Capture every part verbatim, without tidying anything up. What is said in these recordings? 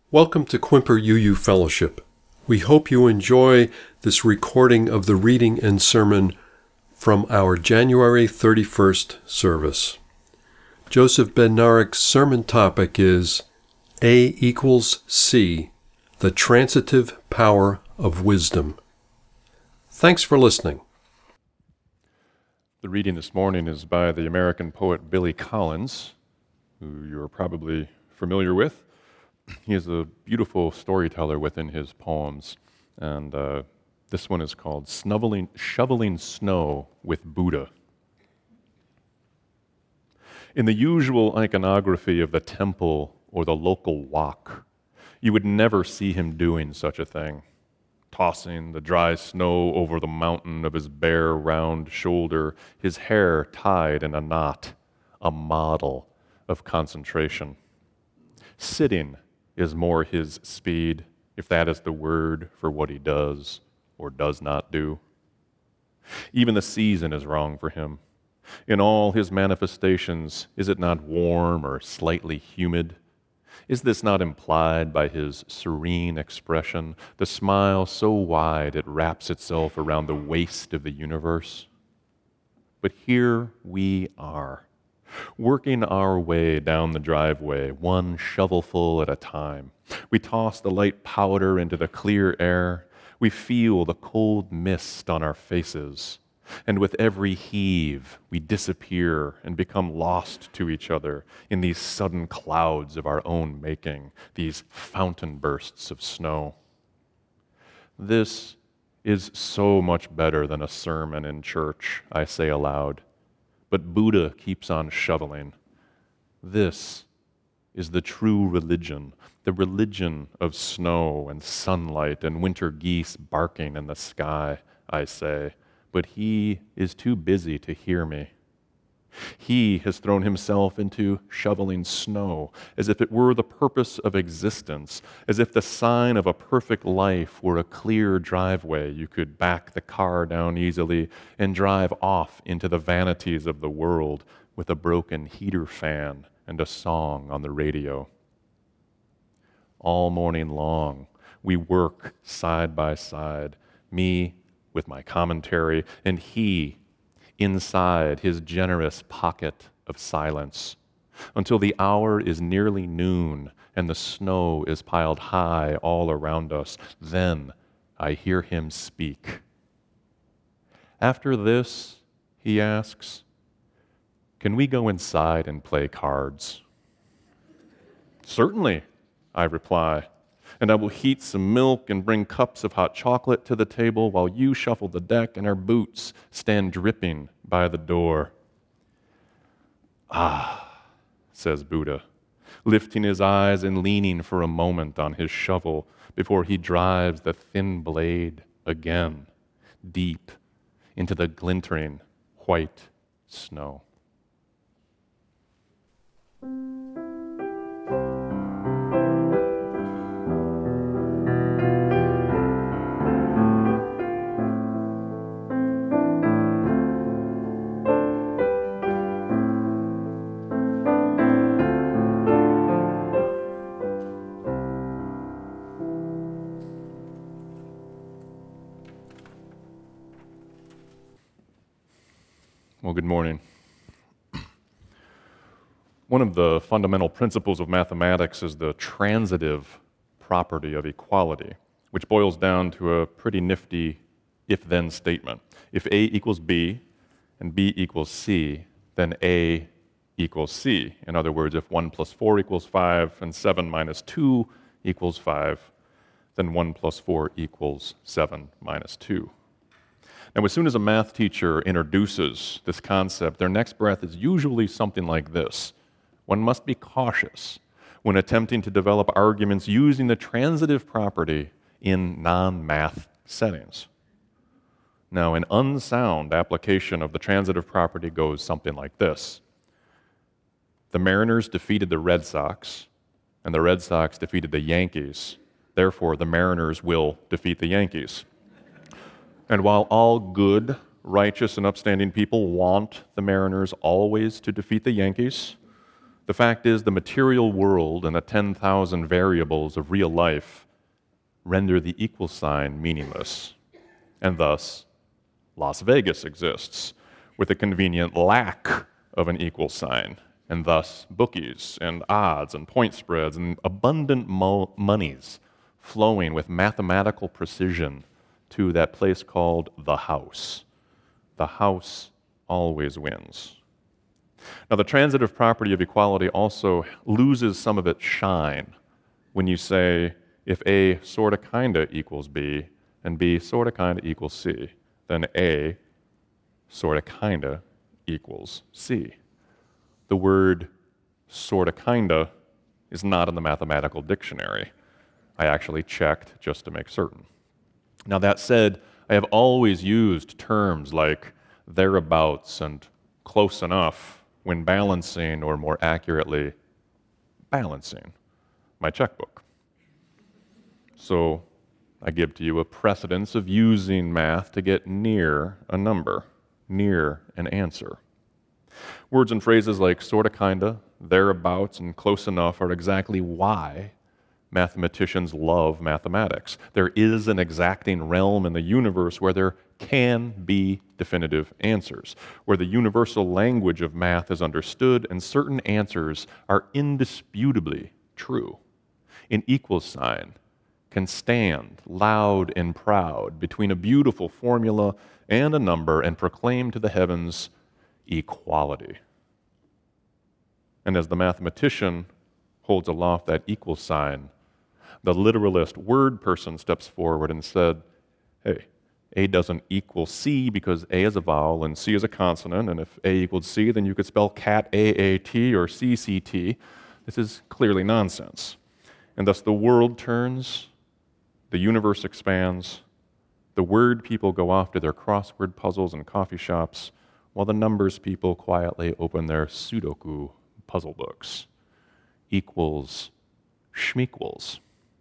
Welcome to Quimper U U Fellowship. We hope you enjoy this recording of the reading and sermon from our January thirty-first service. Joseph Ben-Narik's sermon topic is A equals C, the transitive power of wisdom. Thanks for listening. The reading this morning is by the American poet Billy Collins, who you're probably familiar with. He is a beautiful storyteller within his poems, and uh, this one is called Snubbling, Shoveling Snow with Buddha. In the usual iconography of the temple or the local wok, you would never see him doing such a thing, tossing the dry snow over the mountain of his bare, round shoulder, his hair tied in a knot, a model of concentration. Sitting is more his speed, if that is the word for what he does or does not do. Even the season is wrong for him. In all his manifestations, is it not warm or slightly humid? Is this not implied by his serene expression, the smile so wide it wraps itself around the waist of the universe? But here we are, working our way down the driveway, one shovelful at a time. We toss the light powder into the clear air. We feel the cold mist on our faces. And with every heave, we disappear and become lost to each other in these sudden clouds of our own making, these fountain bursts of snow. This is so much better than a sermon in church, I say aloud. But Buddha keeps on shoveling. This is the true religion, the religion of snow and sunlight and winter geese barking in the sky, I say. But he is too busy to hear me. He has thrown himself into shoveling snow as if it were the purpose of existence, as if the sign of a perfect life were a clear driveway you could back the car down easily and drive off into the vanities of the world with a broken heater fan and a song on the radio. All morning long, we work side by side, me with my commentary, and he inside his generous pocket of silence, until the hour is nearly noon and the snow is piled high all around us. Then I hear him speak. After this, he asks, "Can we go inside and play cards?" "Certainly," I reply, "and I will heat some milk and bring cups of hot chocolate to the table while you shuffle the deck and our boots stand dripping by the door." "Ah," says Buddha, lifting his eyes and leaning for a moment on his shovel before he drives the thin blade again, deep into the glintering white snow. Well, good morning. One of the fundamental principles of mathematics is the transitive property of equality, which boils down to a pretty nifty if-then statement. If A equals B and B equals C, then A equals C. In other words, if one plus four equals five and seven minus two equals five, then one plus four equals seven minus two. Now, as soon as a math teacher introduces this concept, their next breath is usually something like this. One must be cautious when attempting to develop arguments using the transitive property in non-math settings. Now, an unsound application of the transitive property goes something like this. The Mariners defeated the Red Sox, and the Red Sox defeated the Yankees. Therefore, the Mariners will defeat the Yankees. And while all good, righteous, and upstanding people want the Mariners always to defeat the Yankees, The fact is, the material world and the ten thousand variables of real life render the equal sign meaningless. And thus, Las Vegas exists with a convenient lack of an equal sign, and thus bookies and odds and point spreads and abundant mo- monies flowing with mathematical precision to that place called the house. The house always wins. Now, the transitive property of equality also loses some of its shine when you say, if A sorta kinda equals B, and B sorta kinda equals C, then A sorta kinda equals C. The word sorta kinda is not in the mathematical dictionary. I actually checked just to make certain. Now, that said, I have always used terms like thereabouts and close enough when balancing, or more accurately, balancing my checkbook. So I give to you a precedence of using math to get near a number, near an answer. Words and phrases like sorta, kinda, thereabouts, and close enough are exactly why mathematicians love mathematics. There is an exacting realm in the universe where there can be definitive answers, where the universal language of math is understood and certain answers are indisputably true. An equal sign can stand loud and proud between a beautiful formula and a number and proclaim to the heavens equality. And as the mathematician holds aloft that equal sign, the literalist word person steps forward and said, hey, A doesn't equal C because A is a vowel and C is a consonant, and if A equals C, then you could spell cat A A T or C C T. This is clearly nonsense. And thus the world turns, the universe expands, the word people go off to their crossword puzzles in coffee shops, while the numbers people quietly open their Sudoku puzzle books. Equals schmequals.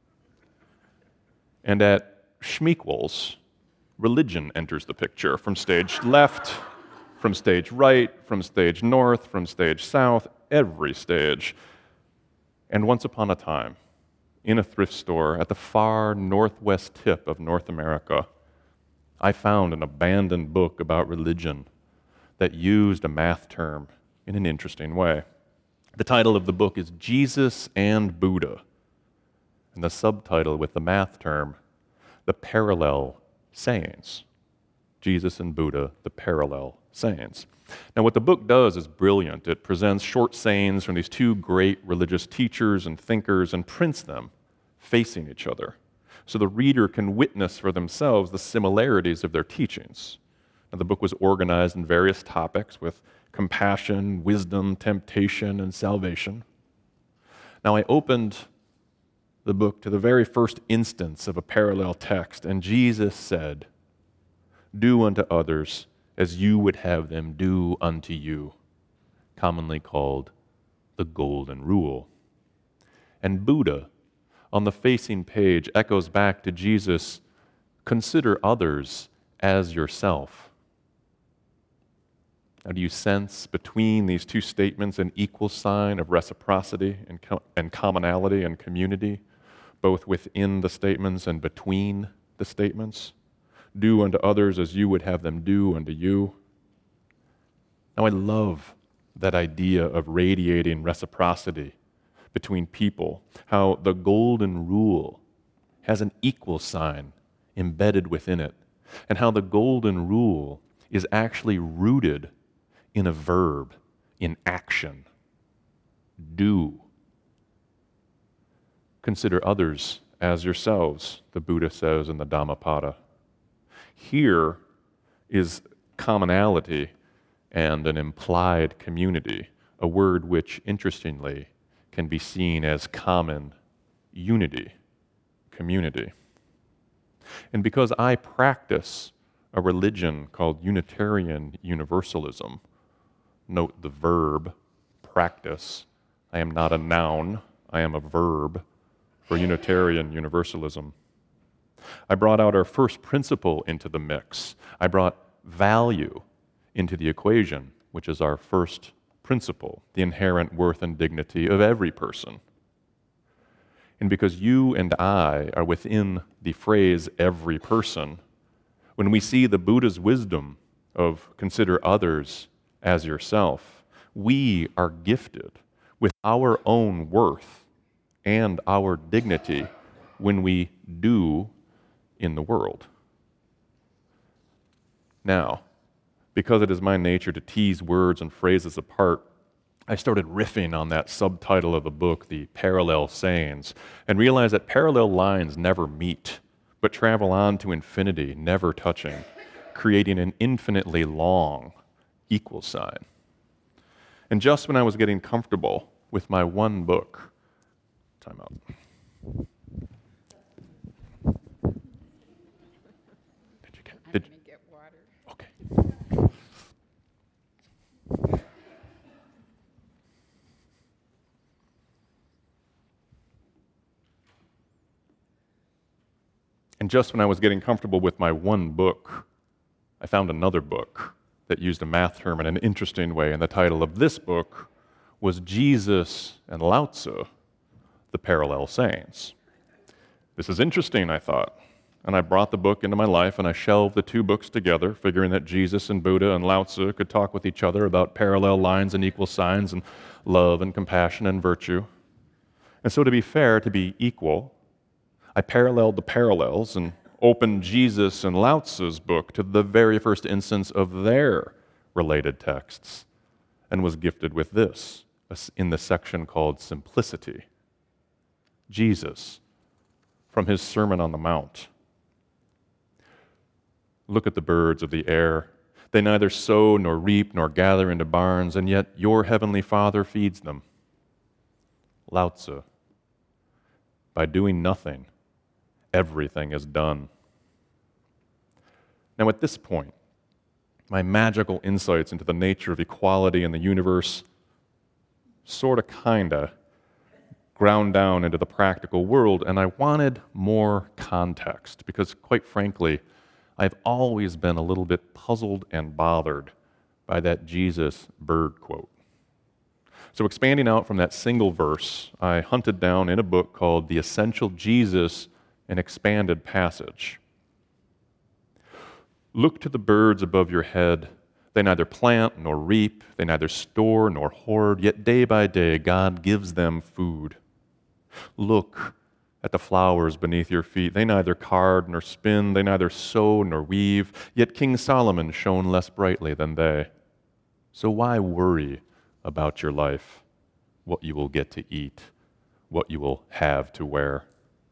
And at schmequals, religion enters the picture from stage left, from stage right, from stage north, from stage south, every stage. And once upon a time, in a thrift store at the far northwest tip of North America, I found an abandoned book about religion that used a math term in an interesting way. The title of the book is Jesus and Buddha, and the subtitle with the math term, The Parallel Sayings. Jesus and Buddha, the Parallel Sayings. Now, what the book does is brilliant. It presents short sayings from these two great religious teachers and thinkers and prints them facing each other, so the reader can witness for themselves the similarities of their teachings. Now, the book was organized in various topics with compassion, wisdom, temptation, and salvation. Now, I opened the book to the very first instance of a parallel text, and Jesus said, "Do unto others as you would have them do unto you," commonly called the Golden Rule. And Buddha, on the facing page, echoes back to Jesus, "Consider others as yourself." Now, do you sense between these two statements an equal sign of reciprocity and, co- and commonality and community, both within the statements and between the statements? Do unto others as you would have them do unto you. Now, I love that idea of radiating reciprocity between people, how the Golden Rule has an equal sign embedded within it, and how the Golden Rule is actually rooted in a verb, in action. Do. Consider others as yourselves, the Buddha says in the Dhammapada. Here is commonality and an implied community, a word which, interestingly, can be seen as common unity, community. And because I practice a religion called Unitarian Universalism, note the verb, practice. I am not a noun, I am a verb for Unitarian Universalism. I brought out our first principle into the mix. I brought value into the equation, which is our first principle, the inherent worth and dignity of every person. And because you and I are within the phrase every person, when we see the Buddha's wisdom of consider others as yourself, we are gifted with our own worth and our dignity when we do in the world. Now, because it is my nature to tease words and phrases apart, I started riffing on that subtitle of the book, The Parallel Sayings, and realized that parallel lines never meet, but travel on to infinity, never touching, creating an infinitely long equal sign. And just when I was getting comfortable with my one book, time out. Did you get? Did, I'm gonna get water. okay. And just when I was getting comfortable with my one book, I found another book that used a math term in an interesting way, and the title of this book was Jesus and Lao Tzu, The Parallel Sayings. This is interesting, I thought, and I brought the book into my life and I shelved the two books together, figuring that Jesus and Buddha and Lao Tzu could talk with each other about parallel lines and equal signs and love and compassion and virtue. And so to be fair, to be equal, I paralleled the parallels and opened Jesus and Lao Tzu's book to the very first instance of their related texts and was gifted with this in the section called Simplicity. Jesus, from his Sermon on the Mount. Look at the birds of the air. They neither sow nor reap nor gather into barns, and yet your heavenly Father feeds them. Lao Tzu. By doing nothing, everything is done. Now, at this point, my magical insights into the nature of equality in the universe sort of, kind of, ground down into the practical world, and I wanted more context because, quite frankly, I've always been a little bit puzzled and bothered by that Jesus bird quote. So expanding out from that single verse, I hunted down in a book called The Essential Jesus, an expanded passage. Look to the birds above your head. They neither plant nor reap, they neither store nor hoard, yet day by day God gives them food. Look at the flowers beneath your feet. They neither card nor spin, they neither sew nor weave, yet King Solomon shone less brightly than they. So why worry about your life, what you will get to eat, what you will have to wear?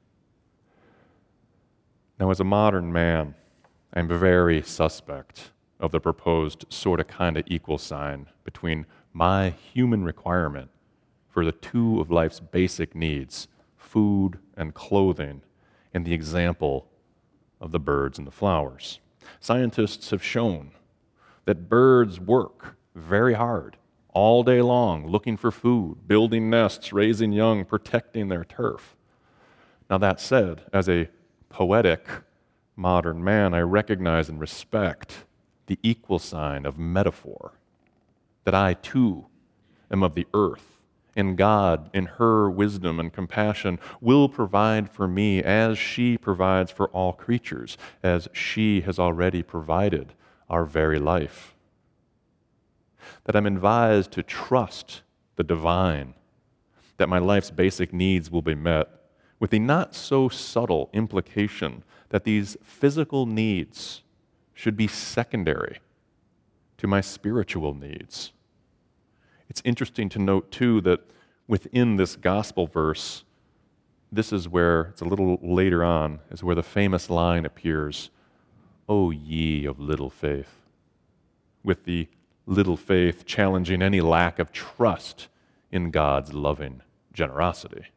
Now, as a modern man, I'm very suspect of the proposed sort of kind of equal sign between my human requirement for the two of life's basic needs, food and clothing, and the example of the birds and the flowers. Scientists have shown that birds work very hard all day long looking for food, building nests, raising young, protecting their turf. Now, that said, as a poetic modern man, I recognize and respect the equal sign of metaphor, that I too am of the earth, and God, in her wisdom and compassion, will provide for me as she provides for all creatures, as she has already provided our very life. That I'm advised to trust the divine, that my life's basic needs will be met, with the not so subtle implication that these physical needs should be secondary to my spiritual needs. It's interesting to note, too, that within this gospel verse, this is where, it's a little later on, is where the famous line appears, "O ye of little faith," with the little faith challenging any lack of trust in God's loving generosity.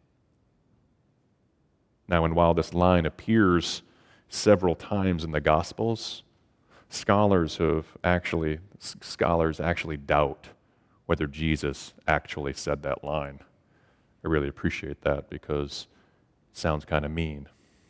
Now, and while this line appears several times in the Gospels, scholars have actually, scholars actually doubt whether Jesus actually said that line. I really appreciate that because it sounds kind of mean.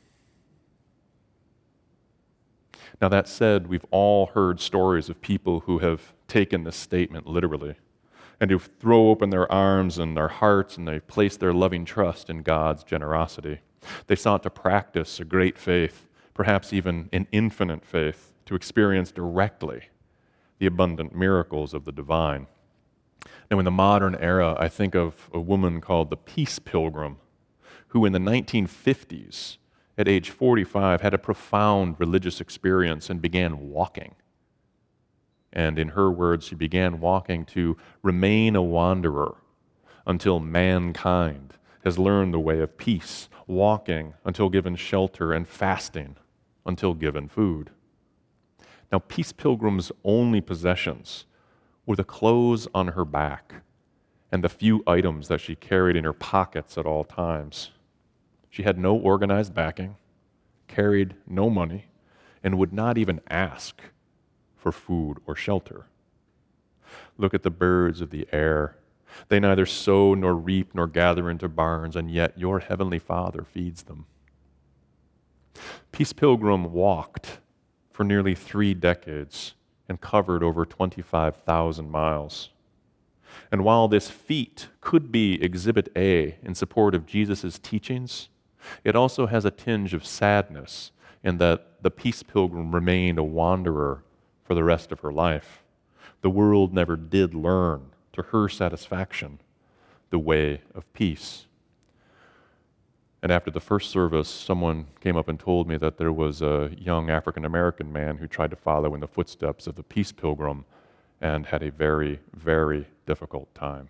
Now, that said, we've all heard stories of people who have taken this statement literally. and who throw open their arms and their hearts, and they place their loving trust in God's generosity. They sought to practice a great faith, perhaps even an infinite faith, to experience directly the abundant miracles of the divine. Now, in the modern era, I think of a woman called the Peace Pilgrim, who in the nineteen fifties, at age forty-five, had a profound religious experience and began walking. And in her words, she began walking to remain a wanderer until mankind has learned the way of peace, walking until given shelter, and fasting until given food. Now, Peace Pilgrim's only possessions were the clothes on her back and the few items that she carried in her pockets at all times. She had no organized backing, carried no money, and would not even ask for food or shelter. Look at the birds of the air. They neither sow nor reap nor gather into barns, and yet your heavenly Father feeds them. Peace Pilgrim walked for nearly three decades and covered over twenty-five thousand miles. And while this feat could be Exhibit A in support of Jesus' teachings, it also has a tinge of sadness in that the Peace Pilgrim remained a wanderer for the rest of her life. The world never did learn, to her satisfaction, the way of peace. And after the first service, someone came up and told me that there was a young African-American man who tried to follow in the footsteps of the Peace Pilgrim and had a very, very difficult time.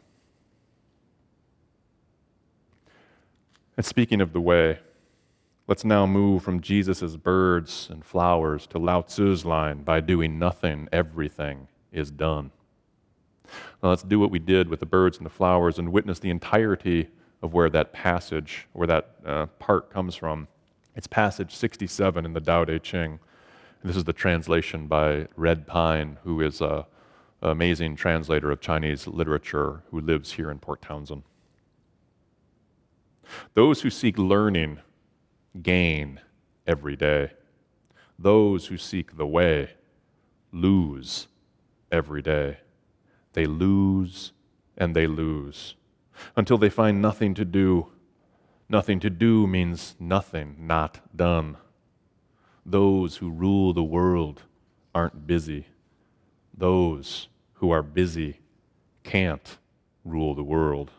And speaking of the way, let's now move from Jesus' birds and flowers to Lao Tzu's line, by doing nothing, everything is done. Now let's do what we did with the birds and the flowers and witness the entirety of where that passage, where that uh, part comes from. It's passage sixty-seven in the Tao Te Ching. And this is the translation by Red Pine, who is an amazing translator of Chinese literature who lives here in Port Townsend. Those who seek learning gain every day. Those who seek the way lose every day. They lose and they lose until they find nothing to do. Nothing to do means nothing not done. Those who rule the world aren't busy. Those who are busy can't rule the world.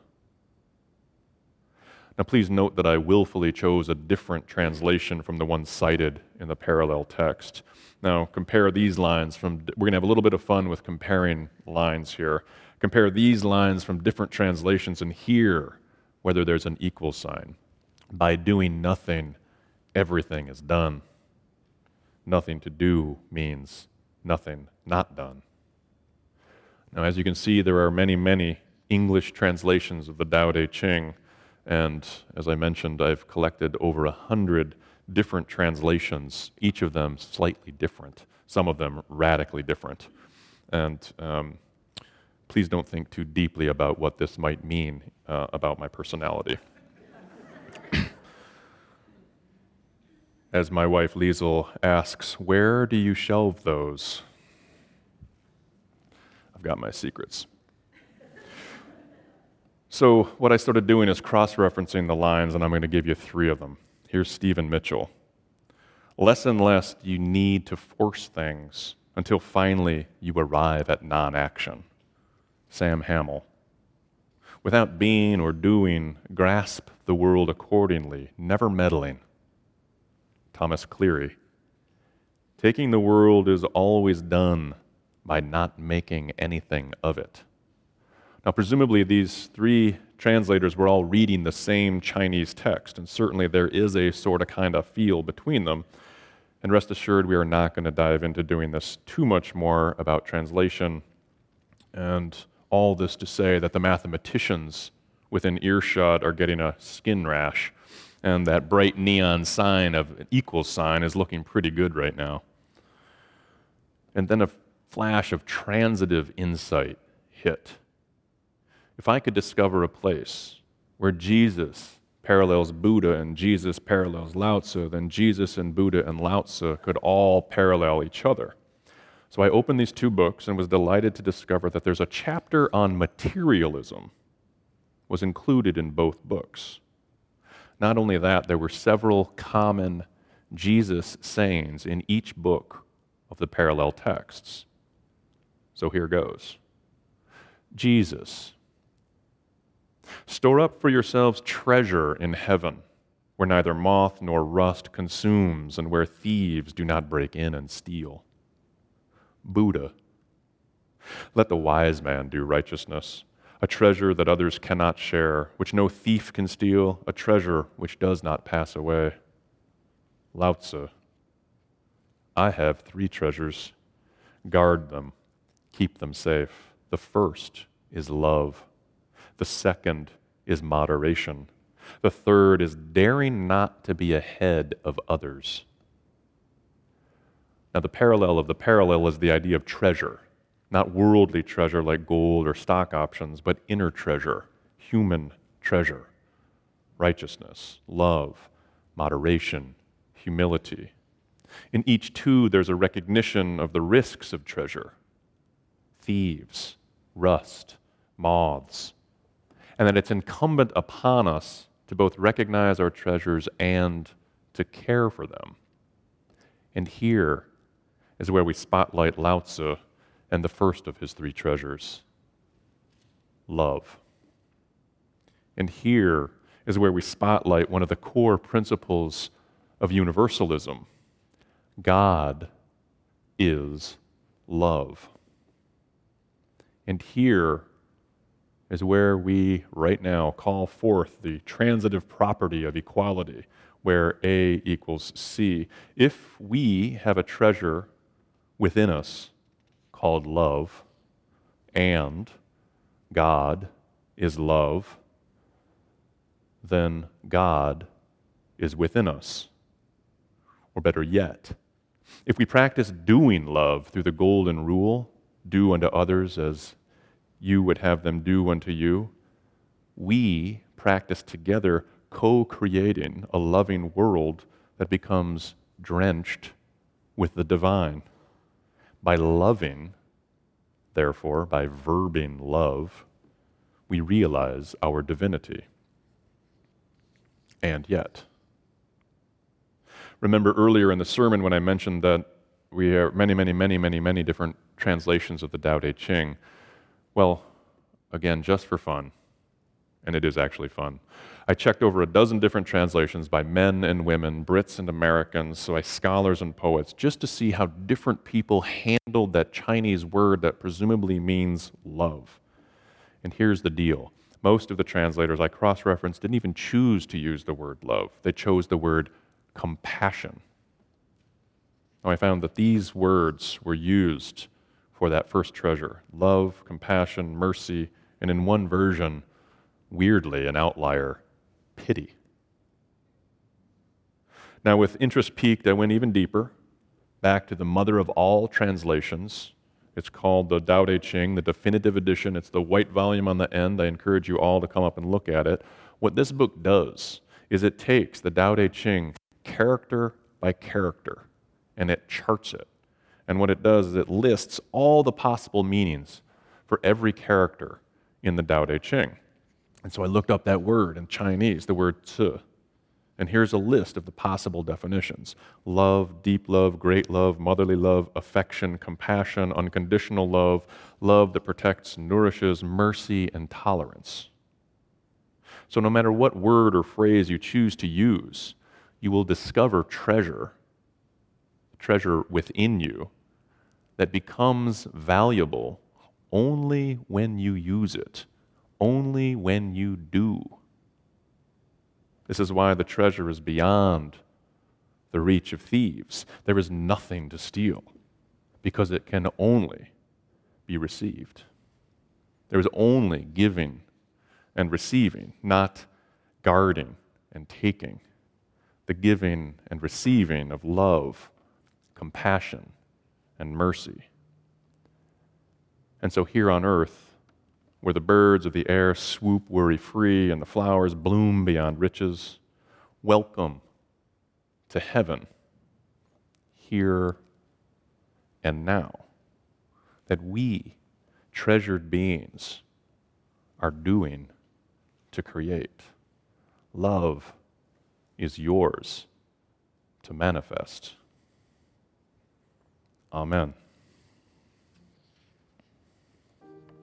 Now, please note that I willfully chose a different translation from the one cited in the parallel text. Now, compare these lines from, we're going to have a little bit of fun with comparing lines here. Compare these lines from different translations and hear whether there's an equal sign. By doing nothing, everything is done. Nothing to do means nothing not done. Now, as you can see, there are many, many English translations of the Tao Te Ching. And as I mentioned, I've collected over a hundred different translations, each of them slightly different, some of them radically different. And um, please don't think too deeply about what this might mean uh, about my personality. As my wife Liesel asks, where do you shelve those? I've got my secrets. So what I started doing is cross-referencing the lines, and I'm going to give you three of them. Here's Stephen Mitchell. Less and less you need to force things until finally you arrive at non-action. Sam Hamill. Without being or doing, grasp the world accordingly, never meddling. Thomas Cleary. Taking the world is always done by not making anything of it. Now, presumably, these three translators were all reading the same Chinese text, and certainly there is a sort of kind of feel between them. And rest assured, we are not going to dive into doing this too much more about translation. And all this to say that the mathematicians within earshot are getting a skin rash, and that bright neon sign of an equal sign is looking pretty good right now. And then a flash of transitive insight hit. If I could discover a place where Jesus parallels Buddha and Jesus parallels Lao Tzu, then Jesus and Buddha and Lao Tzu could all parallel each other. So I opened these two books and was delighted to discover that there's a chapter on materialism was included in both books. Not only that, there were several common Jesus sayings in each book of the parallel texts. So here goes. Jesus, store up for yourselves treasure in heaven, where neither moth nor rust consumes and where thieves do not break in and steal. Buddha, let the wise man do righteousness, a treasure that others cannot share, which no thief can steal, a treasure which does not pass away. Lao Tzu, I have three treasures. Guard them, keep them safe. The first is love. The second is moderation. The third is daring not to be ahead of others. Now, the parallel of the parallel is the idea of treasure, not worldly treasure like gold or stock options, but inner treasure, human treasure, righteousness, love, moderation, humility. In each two, there's a recognition of the risks of treasure, thieves, rust, moths, and that it's incumbent upon us to both recognize our treasures and to care for them. And here is where we spotlight Lao Tzu and the first of his three treasures, love. And here is where we spotlight one of the core principles of universalism. God is love. And here is where we right now call forth the transitive property of equality, where A equals C. If we have a treasure within us called love, and God is love, then God is within us. Or better yet, if we practice doing love through the golden rule, do unto others as you would have them do unto you, we practice together co-creating a loving world that becomes drenched with the divine. By loving, therefore, by verbing love, we realize our divinity. And yet, remember earlier in the sermon when I mentioned that we have many, many, many, many, many different translations of the Tao Te Ching. Well, again, just for fun, and it is actually fun, I checked over a dozen different translations by men and women, Brits and Americans, so by scholars and poets, just to see how different people handled that Chinese word that presumably means love. And here's the deal. Most of the translators I cross-referenced didn't even choose to use the word love. They chose the word compassion. Now I found that these words were used for that first treasure, love, compassion, mercy, and in one version, weirdly, an outlier, pity. Now with interest piqued, I went even deeper, back to the mother of all translations. It's called the Tao Te Ching, the definitive edition. It's the white volume on the end. I encourage you all to come up and look at it. What this book does is it takes the Tao Te Ching character by character, and it charts it. And what it does is it lists all the possible meanings for every character in the Tao Te Ching. And so I looked up that word in Chinese, the word ci. And here's a list of the possible definitions. Love, deep love, great love, motherly love, affection, compassion, unconditional love, love that protects, nourishes, mercy, and tolerance. So no matter what word or phrase you choose to use, you will discover treasure, treasure within you that becomes valuable only when you use it, only when you do. This is why the treasure is beyond the reach of thieves. There is nothing to steal because it can only be received. There is only giving and receiving, not guarding and taking. The giving and receiving of love, compassion, and mercy. And so here on earth, where the birds of the air swoop worry-free and the flowers bloom beyond riches, welcome to heaven, here and now. that we, treasured beings, are doing to create. Love is yours to manifest. Amen.